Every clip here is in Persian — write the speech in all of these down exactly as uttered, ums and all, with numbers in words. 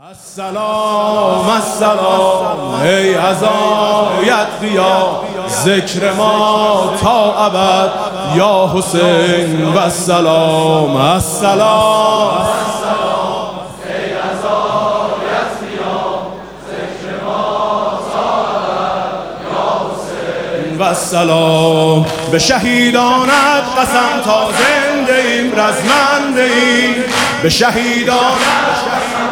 السلام السلام ای عزایت قیام ذکر ما تا ابد یا حسین و السلام السلام ای عزایت قیام ذکر ما تا ابد یا حسین و السلام. به شهیدانت قسم تا زنده ایم رزمنده ایم، به شهیدانت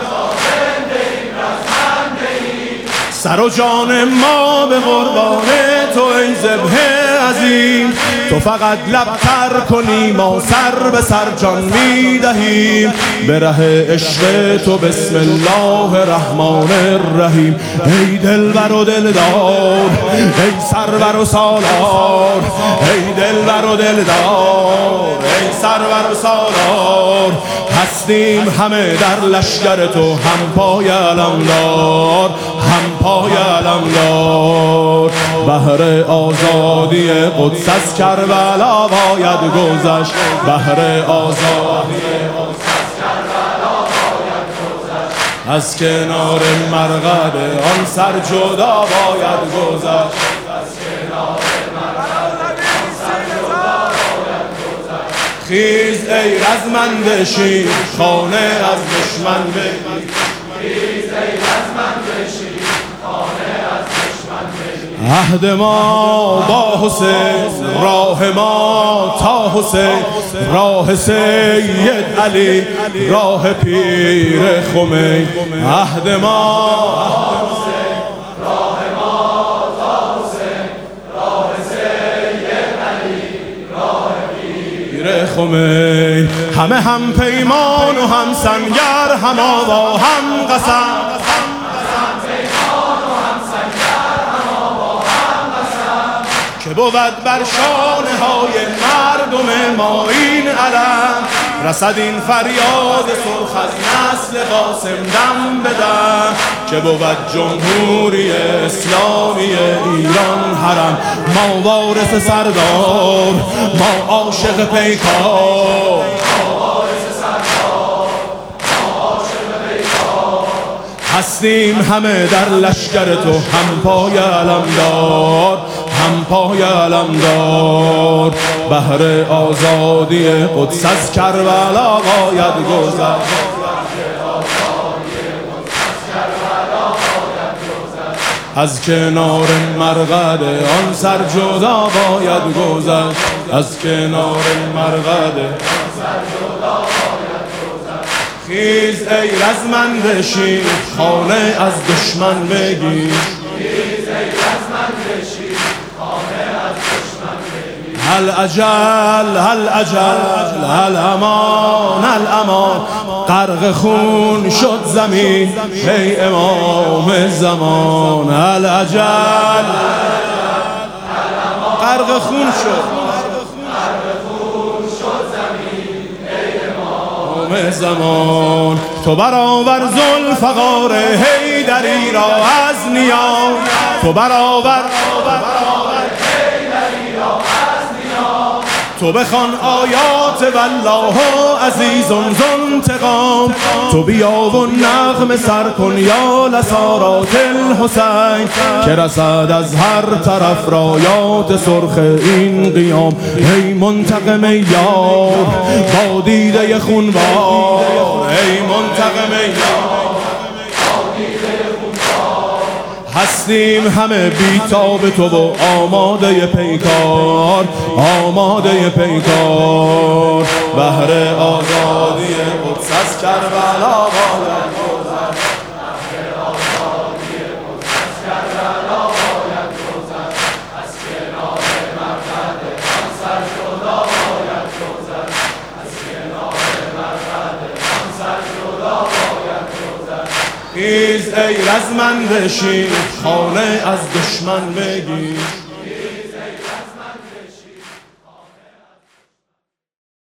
سر و جان ما به قربان تو ای ذبح عظیم. تو فقط لب تر کنی ما سر به سر جان می دهیم، به ره عشق تو بسم الله الرحمن الرحیم. ای دلبر و دلدار ای سرور و سالار، ای دلبر و دلدار ای سرور و سالار. هستیم همه در لشکر تو، هم پای علمدار هم پای علمدار. بهر آزادی قدس از کربلا باید گذشت، بهر آزادی قدس از کربلا باید گذشت. از کنار مرقد آن سر جدا باید گذشت، از کنار مرقد آن سر جدا باید گذشت. خیز ای رزمنده شیر خانه از دشمن بگیر، خیز ای رزمنده شیر خانه از دشمن بگیر. عهد ما با حسین راه ما تا حسین، راه سید علی راه پیر خمین. عهد ما راه ما تا حسین، راه سید علی راه پیر خمین. همه هم پیمان و هم سنگر، هم آوا هم قسم، که بود بر شانه های مردم ما این علم. رسد این فریاد سرخ از نسل قاسم دم به دم، که بود جمهوری اسلامی ایران حرم. ما وارث سردار، ما عاشق پیکار، هستیم همه در لشکر تو، هم پای علمدار هم پای علمدار. بهر آزادی قدس از کربلا باید گذشت، از کنار مرقد آن سر جدا باید گذشت، از کنار مرقد آن سر جدا باید گذشت. خیز ای رزمنده شیر خانه از دشمن بگیر، خیز ای رزمنده شیر خانه از دشمن بگیر. هل اجل هل اجل هل امان هل امان، غرق خون شد زمین ای امام زمان. هل اجل غرق خون شد زمان. تو برآور ذوالفقار حیدری را از نیام، تو برآور حیدری را از نیام. تو بخوان آیات والله عزیز ذو انتقام. تو بیا و نغمه سر کن یا لسارات الحسین، که رسد از هر طرف رایات سرخ این قیام. ای منتقم یار با دیده خونبار، ای منتقم یار با دیده خونبار. هستیم همه بیتاب تو و آماده پیکار، آماده پیکار. بهر آزادی قدس از کربلا باید گذشت، بهر آزادی قدس از کربلا باید گذشت. از کنار مرقد آن سر جدا باید گذشت، از کنار مرقد آن سر جدا باید گذشت. خیز ای رزمنده شیر خانه از دشمن بگیر.